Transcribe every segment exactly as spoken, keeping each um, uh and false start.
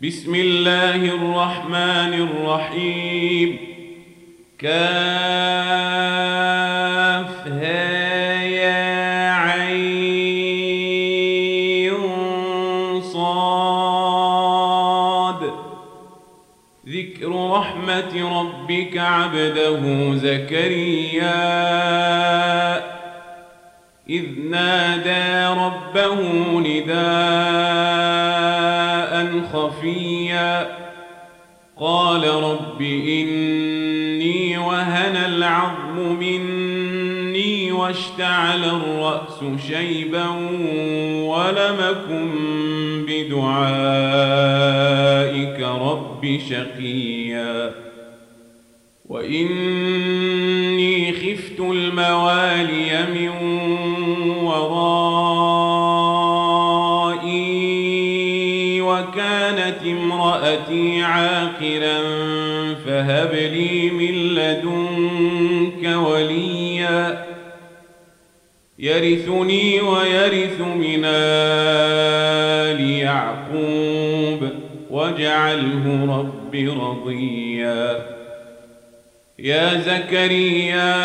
بسم الله الرحمن الرحيم. كافها يا عين صاد. ذكر رحمة ربك عبده زكريا إذ نادى ربه نداء خفيا قال رب إني وهن العظم مني واشتعل الرأس شيبا ولم أكن بدعائك رب شقيا وإني خفت الموالي من ورائي وكانت امرأتي عاقرا فهب لي من لدنك وليا يرثني ويرث من آل يعقوب واجعله رب رضيا. يا زكريا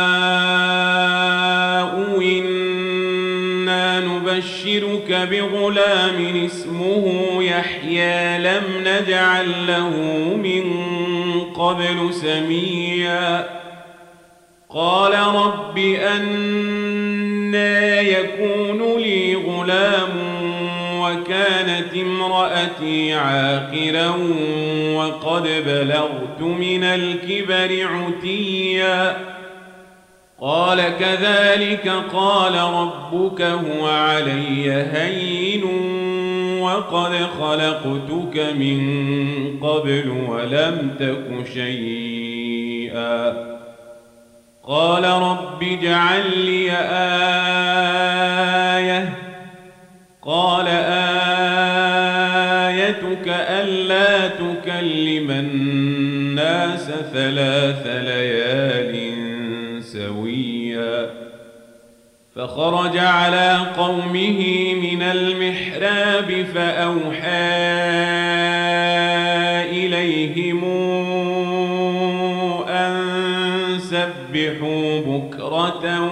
إنا نبشرك بغلام اسمه يحيى لم نجعل له من قبل سميا قال رب أنى يكون لي غلام وكانت امرأتي عاقرا وقد بلغت من الكبر عتيا قال كذلك قال ربك هو علي هين وقد خلقتك من قبل ولم تك شيئا قال رب اجعل لي آية قال آيتك ألا تكلم الناس ثلاث ليال سويا فخرج على قومه من المحراب فأوحى إليهم أن سبحوا بكرة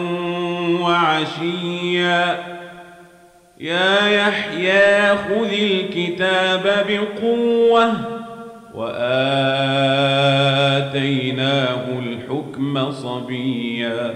وعشيا يا يحيى خذ الكتاب بقوة وآتيناه الحكم صبيا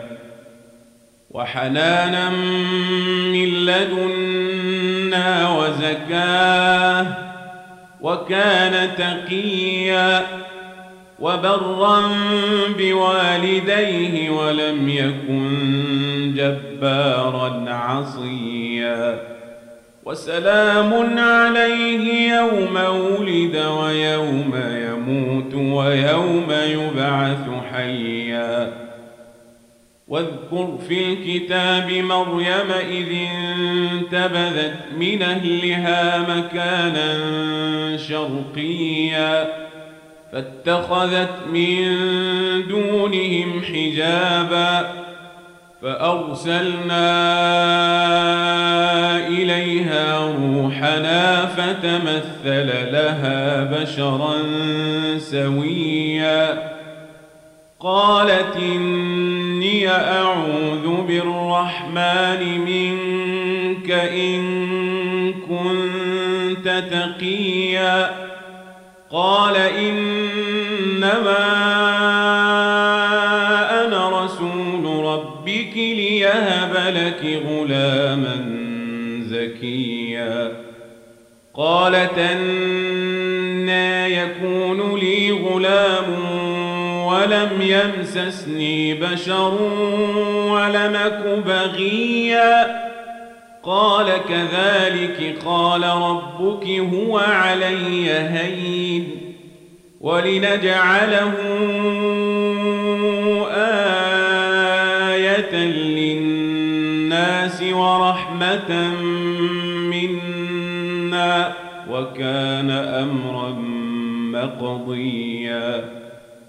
وحنانا من لدنا وزكاة وكان تقيا وبرا بوالديه ولم يكن جبارا عصيا وسلام عليه يوم ولد ويوم يموت ويوم يبعث حيا واذكر في الكتاب مريم إذ انتبذت من أهلها مكانا شرقيا فاتخذت من دونهم حجابا فأرسلنا إليها روحنا فتمثل لها بشرا سويا قالت إني أعوذ بالرحمن منك إن كنت تقيا قال إنما أنا رسول ربك ليهب لك غلاما زكيا قالت أنى يكون لي غلام ولم يمسسني بشر ولم أك بغيا قال كذلك قال ربك هو علي هين ولنجعله آية للناس ورحمة منا وكان أمرا مقضيا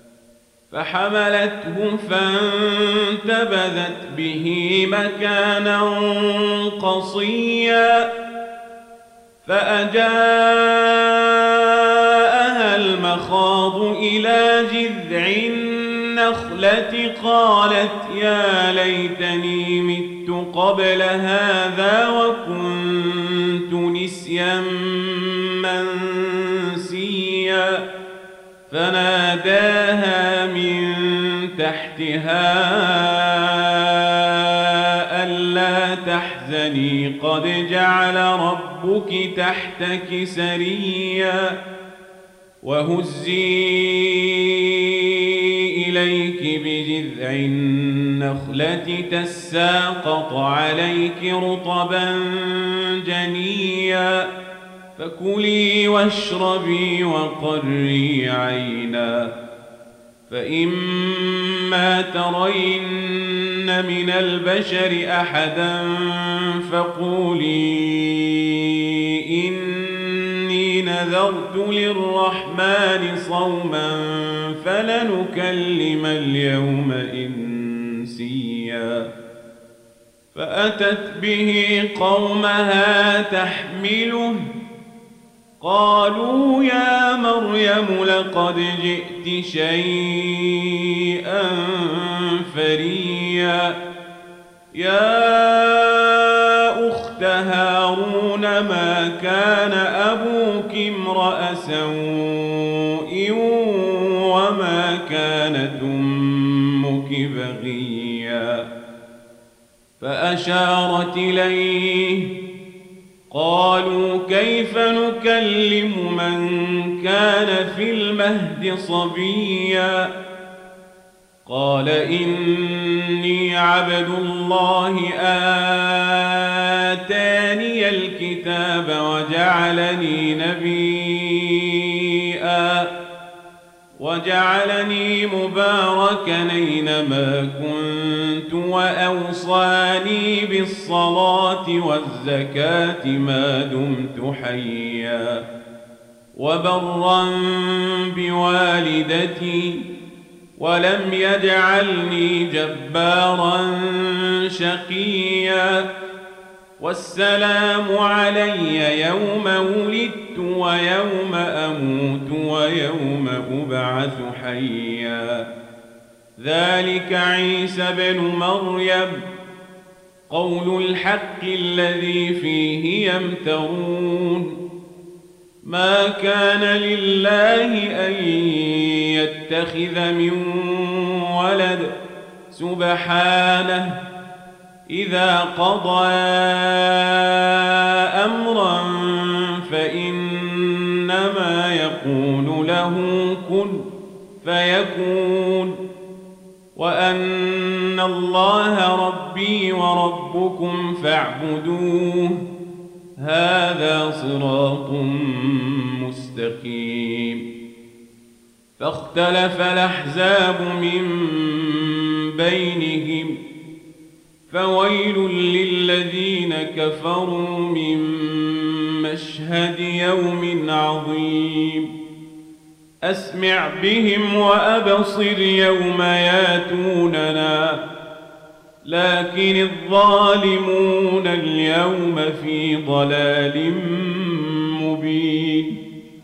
فحملته فانتبذت به مكانا قصيا فأجاء أصغوا إلى جذع النخلة قالت يا ليتني مت قبل هذا وكنت نسيا منسيا فناداها من تحتها ألا تحزني قد جعل ربك تحتك سريا وهزي إليك بجذع النخلة تساقط عليك رطبا جنيا فكلي واشربي وقري عينا فإما ترين من البشر أحدا فقولي إني نذرت للرحمن صوما فلنكلم اليوم إنسيا فأتت به قومها تحمله قالوا يا مريم لقد جئت شيئا فريا يا أخت هارون ما كان أبوك امرأ سوء وما كانت أمك بغيا فأشارت إليه قالوا كيف نكلم من كان في المهد صبيا قال إني عبد الله آتاني الكتاب وجعلني نبيا وجعلني مباركا أينما كنت وأوصاني بالصلاة والزكاة ما دمت حيا وبرا بوالدتي ولم يجعلني جبارا شقيا والسلام علي يوم ولدت ويوم أموت ويوم أبعث حيا ذلك عيسى بن مريم قول الحق الذي فيه يمترون ما كان لله أن يتخذ من ولد سبحانه إذا قضى أمرا فإنما يقول له كن فيكون وأن الله ربي وربكم فاعبدوه هذا صراط مستقيم فاختلف الأحزاب من بينهم فويل للذين كفروا من مشهد يوم عظيم أسمع بهم وأبصر يوم ياتوننا لكن الظالمون اليوم في ضلال مبين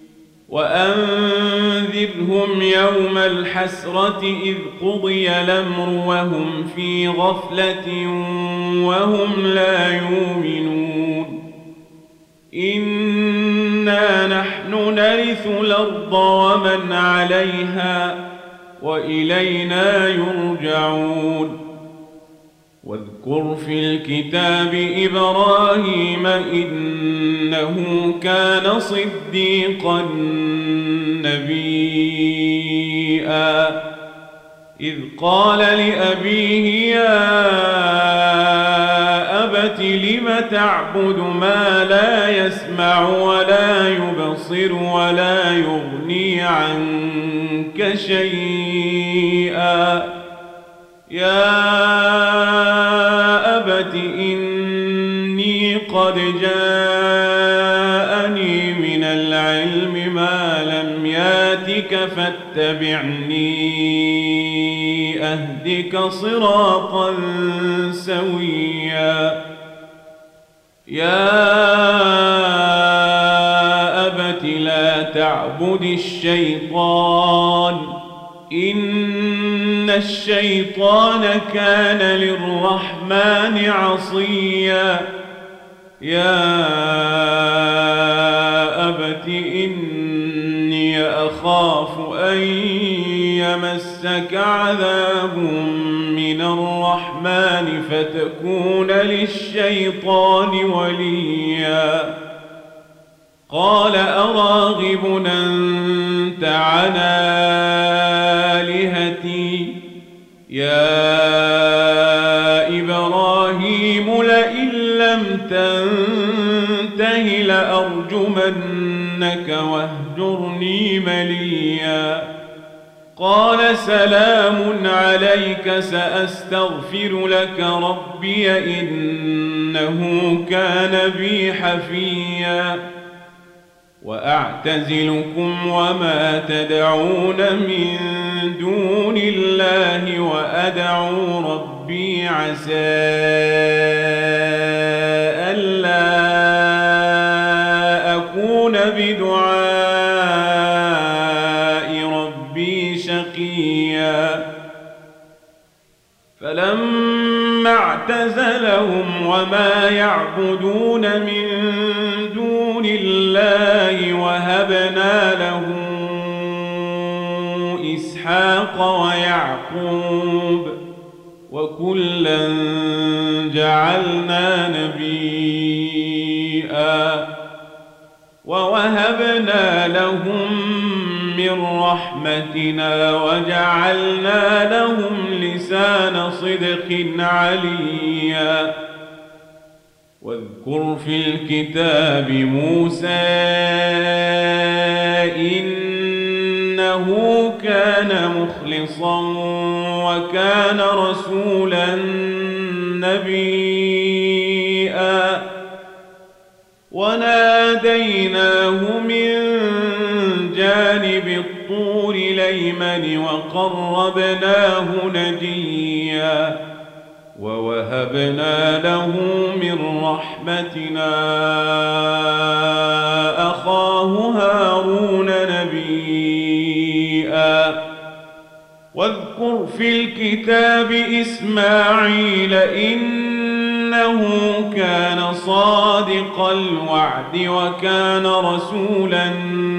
وأنذرهم يوم الحسرة إذ قضي الأمر وهم في غفلة وهم لا يؤمنون إنا نحن نرث الأرض ومن عليها وإلينا يرجعون واذكر في الكتاب إبراهيم إنه كان صديقا نبيا إذ قال لأبيه يا أبت لم تعبد ما لا يسمع ولا يبصر ولا يغني عنك شيئا يا أبت إني قد جاءني من العلم ما لم ياتك فاتبعني أهدك صراطا سويا يا أبت لا تعبد الشيطان إن الشيطان كان للرحمن عصيا يا أبت إني أخاف أن يمسك عذاب من الرحمن فتكون للشيطان وليا قال أراغب أنت عن آلهتي يا إبراهيم لئن لم تنته لأرجمنك واهجرني مليا قال سلام عليك سأستغفر لك ربي إنه كان بي حفيا وأعتزلكم وما تدعون من دون الله وأدعو ربي عسى ألا أكون بدعاء ربي شقيا فلما اعتزلهم وما يعبدون من دون الله وهبنا له إسحاق ويعقوب وكلا جعلنا نبيا ووهبنا لهم من رحمتنا وجعلنا لهم لسان صدق عليا واذكر في الكتاب موسى إنه كان مخلصا وكان رسولا نبيا وناديناه من جانب الطور الأيمن وقربناه نجيا ووهبنا له من رحمتنا أخاه هارون نبيا واذكر في الكتاب إسماعيل إنه كان صادق الوعد وكان رسولا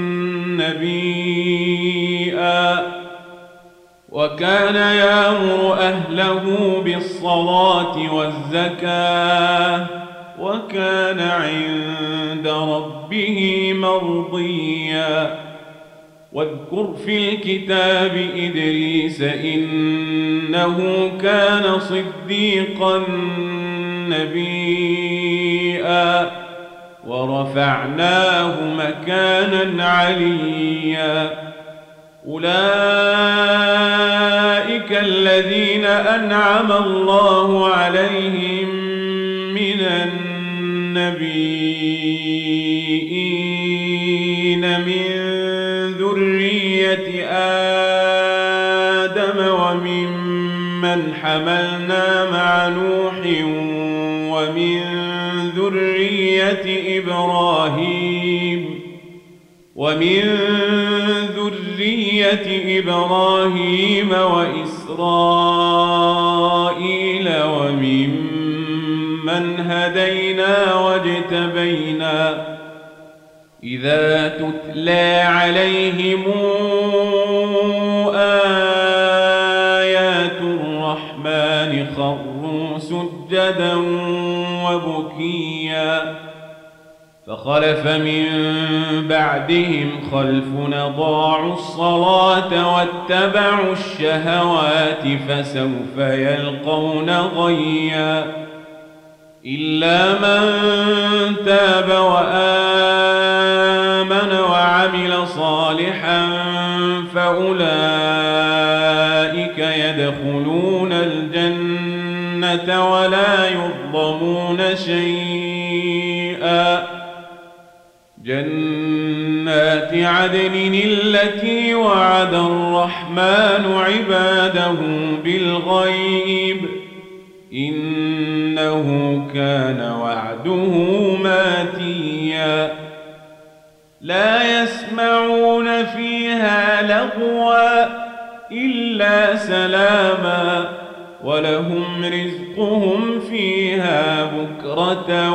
نبيا وكان يأمر أهله بالصلاة والزكاة وكان عند ربه مرضيا واذكر في الكتاب إدريس إنه كان صديقا نبيا ورفعناه مكانا عليا أولئك الذين أنعم الله عليهم من النبيين من ذرية آدم وممن حملنا مع نوح ومن ذرية إبراهيم ومن ذرية إبراهيم وإسرائيل وممن هدينا واجتبينا إذا تتلى عليهم آيات الرحمن خروا سجدا وبكيا فخلف من بعدهم خلف أضاعوا الصلاة واتبعوا الشهوات فسوف يلقون غيا إلا من تاب وآمن وعمل صالحا فأولئك يدخلون الجنة ولا يظلمون شيئا جنات عدن التي وعد الرحمن عباده بالغيب إنه كان وعده ماتيا لا يسمعون فيها لغوا إلا سلاما ولهم رزقهم فيها بكرة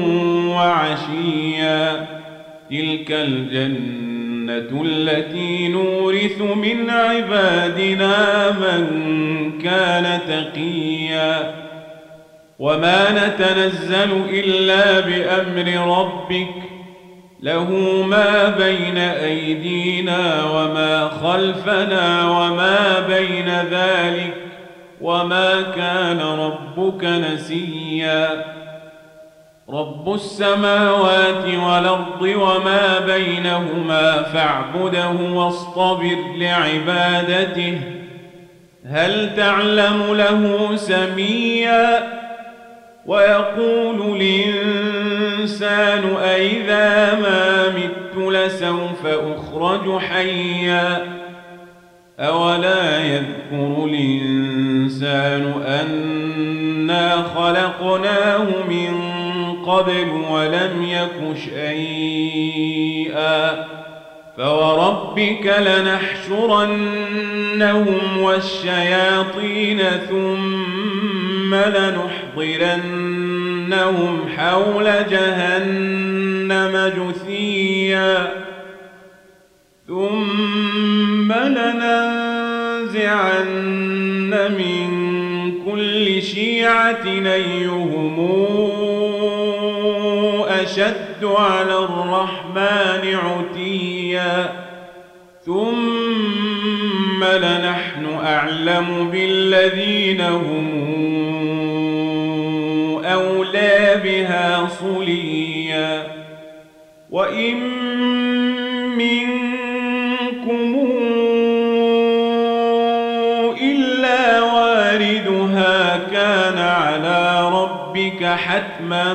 وعشيا تلك الجنة التي نورث من عبادنا من كان تقيا وما نتنزل إلا بأمر ربك له ما بين أيدينا وما خلفنا وما بين ذلك وما كان ربك نسيا رب السماوات والأرض وما بينهما فاعبده واصطبر لعبادته هل تعلم له سميا ويقول الإنسان أئذا ما مت لسوف أخرج حيا أولا يذكر الإنسان أنا خلقناه من قبل ولم يك شيئا فوربك لنحشرنهم والشياطين ثم لنحضرنهم حول جهنم جثيا ثم لننزعن من كل شيعة أيهم أشد على الرحمن عتيا ثم لنحن أعلم بالذين هم أولى بها صليا وإن منكم إلا واردها كان على ربك حتما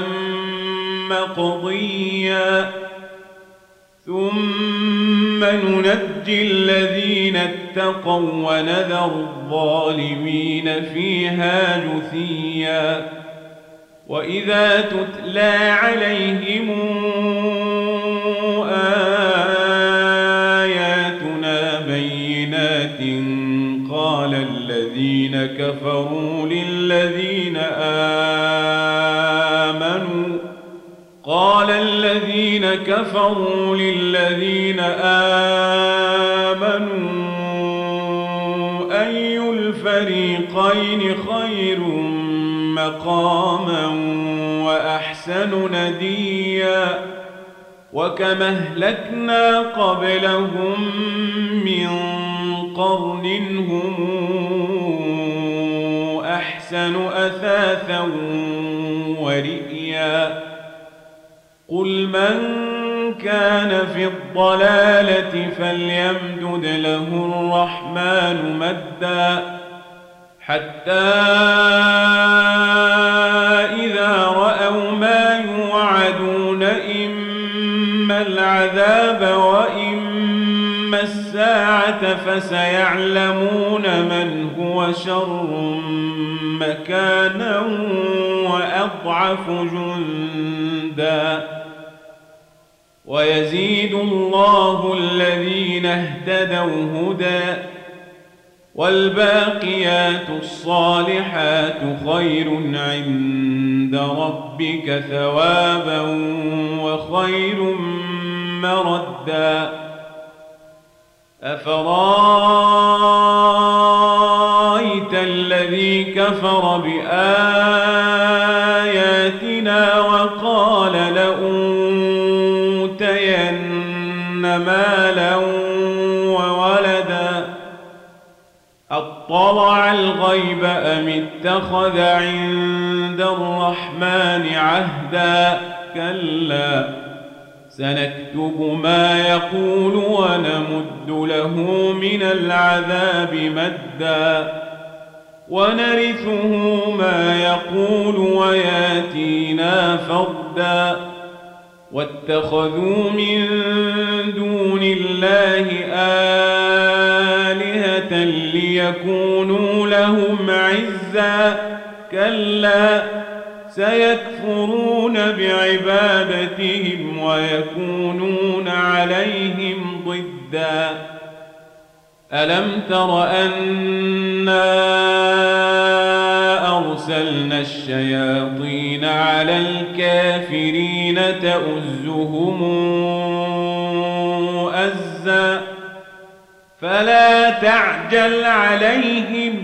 مقضيا ثم ننجي الذين اتقوا ونذر الظالمين فيها جثيا وإذا تتلى عليهم آياتنا بينات قال الذين كفروا للذين آمنوا قال الذين كفروا للذين آمنوا أي الفريقين خير مقاما وأحسن نديا وكما أهلكنا قبلهم من قرن هم أحسن أثاثا ورئيا قل من كان في الضلالة فليمدد له الرحمن مدا حتى إذا رأوا ما يوعدون إما العذاب وإما الساعة فسيعلمون من هو شر مكانا وأضعف جندا ويزيد الله الذين اهتدوا هدى والباقيات الصالحات خير عند ربك ثوابا وخير مردا أفرأيت الذي كفر بآياتنا وقال لأوتين مالا وولدا أطلع الغيب أم اتخذ عند الرحمن عهدا كلا سنكتب ما يقول ونمد له من العذاب مدا ونرثه ما يقول وياتينا فردا واتخذوا من دون الله آلهة ليكونوا لهم عزا كلا سيكفرون بعبادتهم ويكونون على عليهم ضدا ألم تر أنا أرسلنا الشياطين على الكافرين تؤزهم أزا فلا تعجل عليهم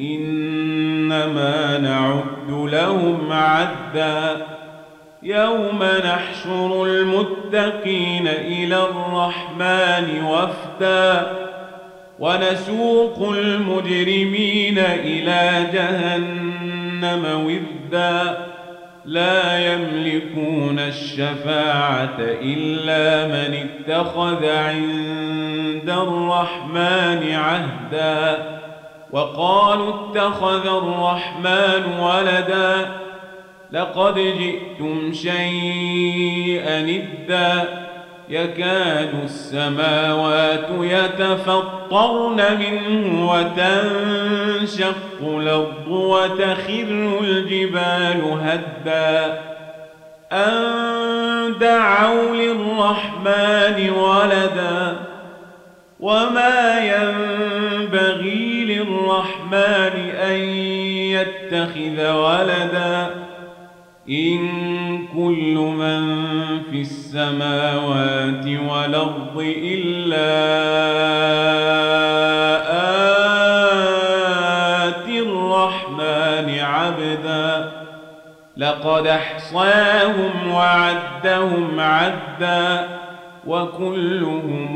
إنما نعد لهم عدا يوم نحشر المتقين إلى الرحمن وفدا ونسوق المجرمين إلى جهنم وفدا لا يملكون الشفاعة إلا من اتخذ عند الرحمن عهدا وقالوا اتخذ الرحمن ولدا لقد جئتم شيئا إدا يكاد السماوات يتفطرن منه وتنشق الأرض وتخر الجبال هدا أن دعوا للرحمن ولدا وما ينبغي للرحمن أن يتخذ ولدا إن كل من في السماوات والأرض إلا آتي الرحمن عبدا لقد أحصاهم وعدهم عدا وكلهم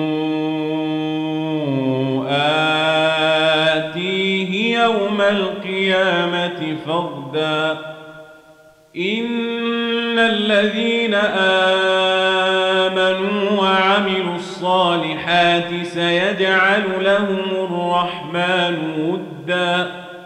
آتيه يوم القيامة فردا إن الذين آمنوا وعملوا الصالحات سيجعل لهم الرحمن ودا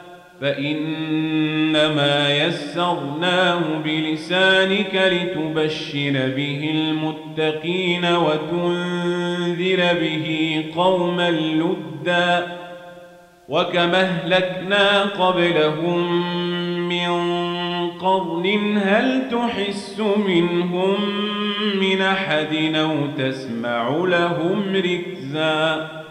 فإنما يسرناه بلسانك لتبشر به المتقين وتنذر به قوما لدا وكما أهلكنا قبلهم من قرن هل تحس منهم من أحد أو تسمع لهم ركزا